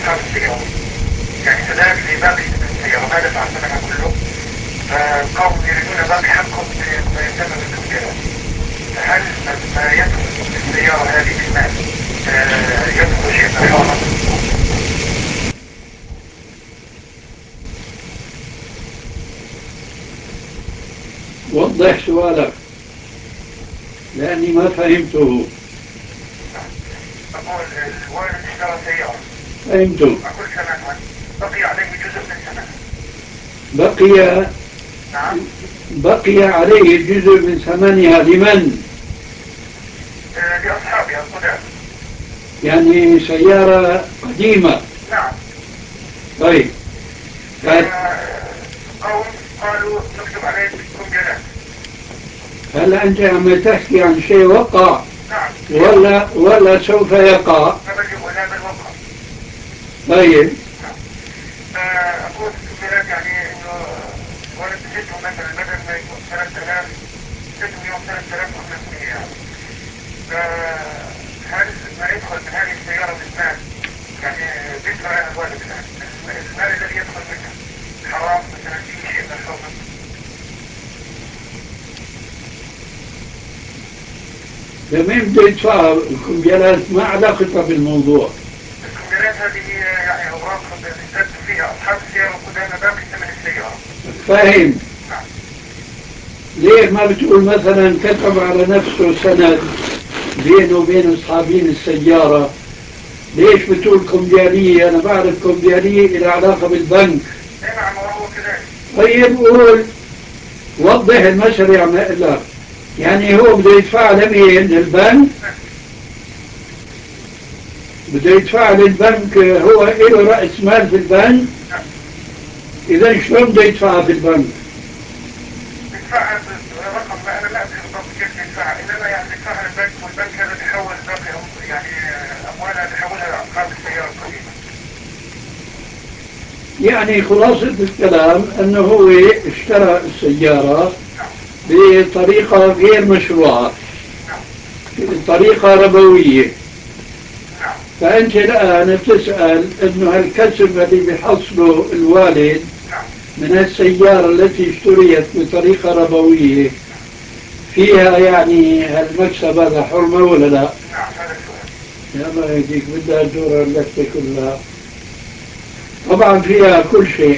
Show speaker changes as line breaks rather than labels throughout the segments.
أصحاب السيارة، يعني كذلك لباقي السيارة ما دفع ثمنها كله، فالقوم يريدون باقي حقهم بثمن الكمبيوتر. فهل ما يدخل في السيارة هذه المال يدخل شيء محرم؟
وضح سؤالك لأني ما فهمته.
أقول الوالد اشترى سيارة.
فهمته.
أقول ثمنها بقي عليه جزء من ثمنها.
بقي.
نعم.
بقي عليه جزء من ثمنها لمن؟
لأصحابها القدام.
يعني سيارة قديمة.
نعم.
طيب.
قوم قالوا نكتب عليك كمبيالات.
هل أنت عم تحكي عن شيء وقع؟
نعم.
ولا سوف يقع؟
أبدا ولا بالوقع.
طيب.
نعم. أقول كمبيالات يعني إنه ولد سجنه مثلا بدل ما يكون 3000 سجنه يوم 3500 يعني. هل ما يدخل من هذه السيارة من مال يعني بيدفع الوالد المال الذي يدخل منها حرام مثلا فيه شيء من الحرمة؟
لمين بده يدفع الكمبيالات؟ ما علاقتها بالموضوع.
الكمبيالات هذه يعني أوراق بيثبت فيها أصحاب السيارة القدامى باقي ثمن السيارة.
فاهم.
نعم.
ليه ما بتقول مثلا كتب على نفسه سند بينه وبين أصحابين السيارة؟ ليش بتقول كمبيالية؟ أنا بعرف كمبيالية إلى علاقة بالبنك.
نعم وهو كذلك.
طيب قول، وضح المشروع ما لك. يعني هو بده يدفع لمين؟ للبنك؟ بده يدفع للبنك، هو له رأس مال في البنك؟ إذا شلون بده يدفعها في البنك؟
يدفعها برقم، ما أنا ما أدري بالضبط كيف يدفعها، إنما يعني يدفعها للبنك والبنك هذا بيحول باقي يعني أموالها بيحولها لأصحاب السيارة القديمة.
يعني خلاصة الكلام أنه هو اشترى السيارة بطريقة غير مشروعة، بطريقة ربوية. فأنت الآن تسأل أنه الكسب الذي بيحصله الوالد من السيارة التي اشتريت بطريقة ربوية فيها يعني المكسب هذا حرمة ولا لا؟ يا الله يهديك، بدها الدورة اللفة كلها. طبعا فيها كل شيء.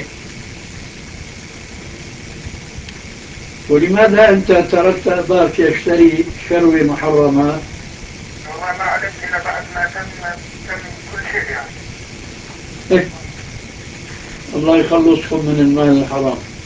ولماذا أنت تركت أباك يشتري شروة محرمة؟
والله ما علمت إلا بعد ما تم كل شيء يعني.
الله يخلصكم من المال الحرام.